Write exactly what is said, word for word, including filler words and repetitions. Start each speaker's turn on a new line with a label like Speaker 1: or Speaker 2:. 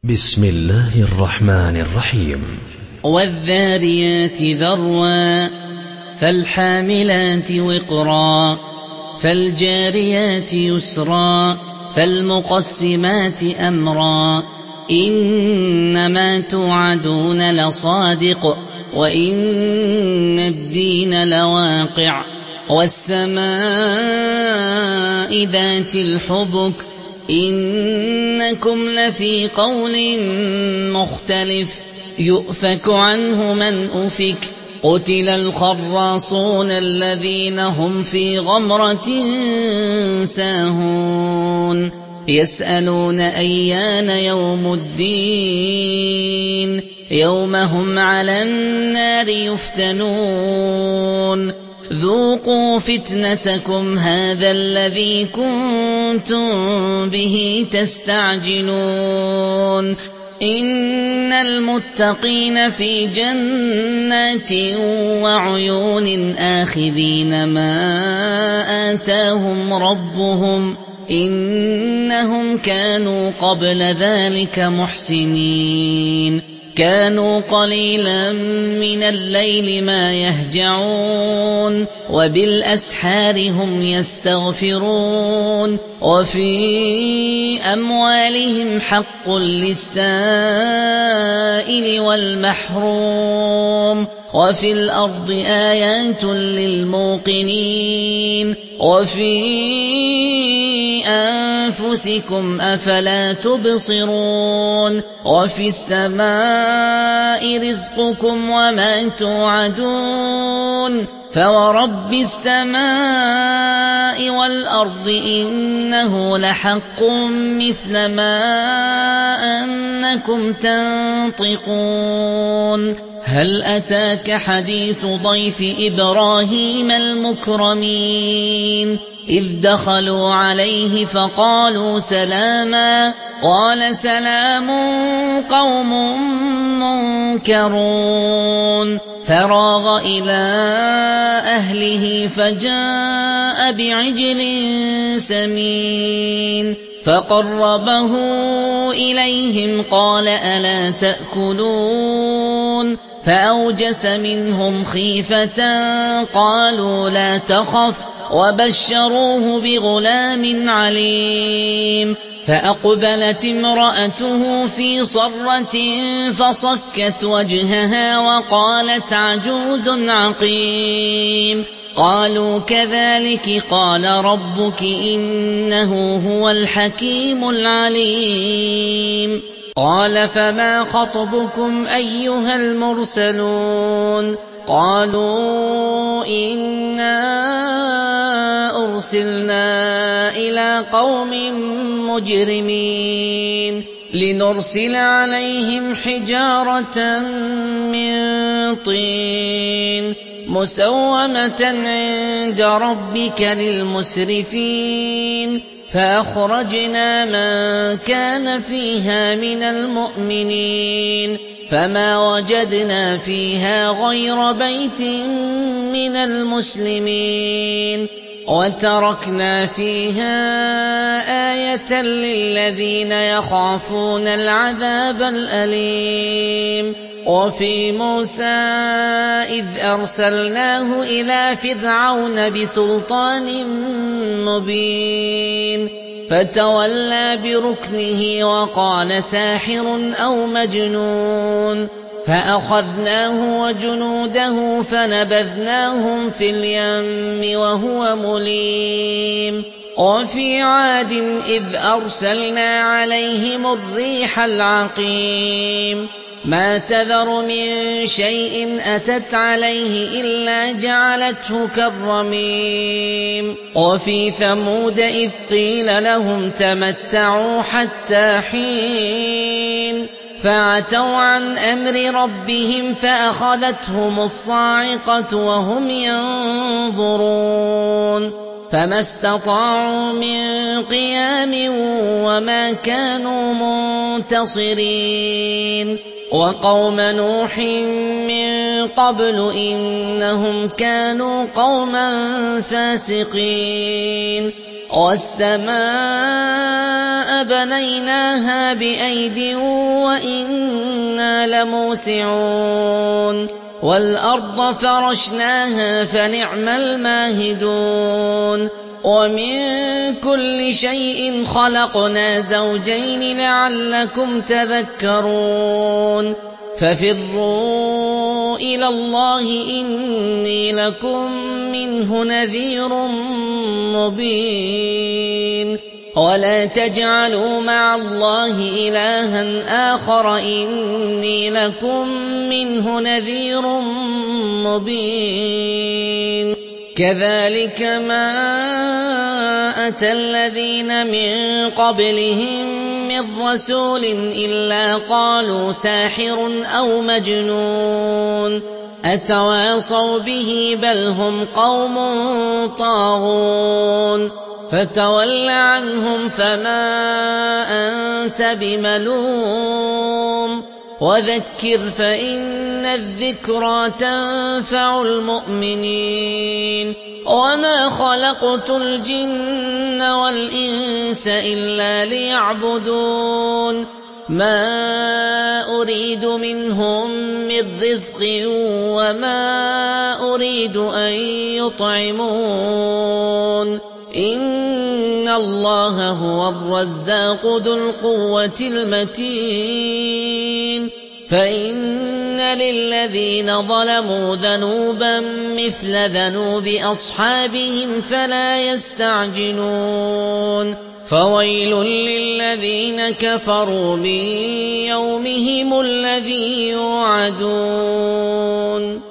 Speaker 1: بسم الله الرحمن الرحيم.
Speaker 2: والذاريات ذروا فالحاملات وقرا فالجاريات يسرا فالمقسمات أمرا إنما توعدون لصادق وإن الدين لواقع والسماء ذات الحبك إنكم لفي قول مختلف يؤفك عنه من أفك قتل الخراصون الذين هم في غمرة ساهون يسألون أيان يوم الدين يوم هم على النار يفتنون ذوقوا فتنتكم هذا الذي كنتم به تستعجلون إن المتقين في جنات وعيون آخذين ما آتاهم ربهم إنهم كانوا قبل ذلك محسنين كانوا قليلا من الليل ما يهجعون وبالأسحار هم يستغفرون وفي أموالهم حق للسائل والمحروم وفي الأرض آيات للموقنين وفي أنفسكم أفلا تبصرون وفي السماء رزقكم وما توعدون فورب السماء والأرض إنه لحق مثل ما أنكم تنطقون هل أتاك حديث ضيف إبراهيم المكرمين إذ دخلوا عليه فقالوا سلاما قال سلام قوم منكرون فراغ إلى أهله فجاء بعجل سمين فقربه إليهم قال ألا تأكلون فأوجس منهم خيفة قالوا لا تخف وبشروه بغلام عليم فأقبلت امرأته في صرة فصكت وجهها وقالت عجوز عقيم قالوا كذلك قال ربك إنه هو الحكيم العليم قال فما خطبكم أيها المرسلون قالوا إنا أرسلنا إلى قوم مجرمين لنرسل عليهم حجارة من طين مسومة عند ربك للمسرفين فأخرجنا من كان فيها من المؤمنين فما وجدنا فيها غير بيت من المسلمين وتركنا فيها آية للذين يخافون العذاب الأليم وفي موسى إذ أرسلناه إلى فرعون بسلطان مبين فتولى بركنه وقال ساحر أو مجنون فأخذناه وجنوده فنبذناهم في اليم وهو مليم وفي عاد إذ أرسلنا عليهم الريح العقيم ما تذر من شيء أتت عليه إلا جعلته كالرميم وفي ثمود إذ قيل لهم تمتعوا حتى حين فعتوا عن أمر ربهم فأخذتهم الصاعقة وهم ينظرون فما استطاعوا من قيام وما كانوا منتصرين وقوم نوح من قبل إنهم كانوا قوما فاسقين والسماء بنيناها بأيد وإنا لموسعون والأرض فرشناها فنعم الماهدون ومن كل شيء خلقنا زوجين لعلكم تذكرون ففروا إلى الله إني لكم منه نذير مبين ولا تجعلوا مع الله إلها آخر إني لكم منه نذير مبين كذلك ما أتى الذين من قبلهم من رسول إلا قالوا ساحر أو مجنون أتواصوا به بل هم قوم طاغون فتول عنهم فما أنت بملوم وذكر فإن الذكرى تنفع المؤمنين وما خلقت الجن والإنس إلا ليعبدون ما أريد منهم من رزق وما أريد أن يطعمون إن الله هو الرزاق ذو القوة المتين فإن للذين ظلموا ذنوبا مثل ذنوب أصحابهم فلا يستعجلون فويل للذين كفروا من يومهم الذي يوعدون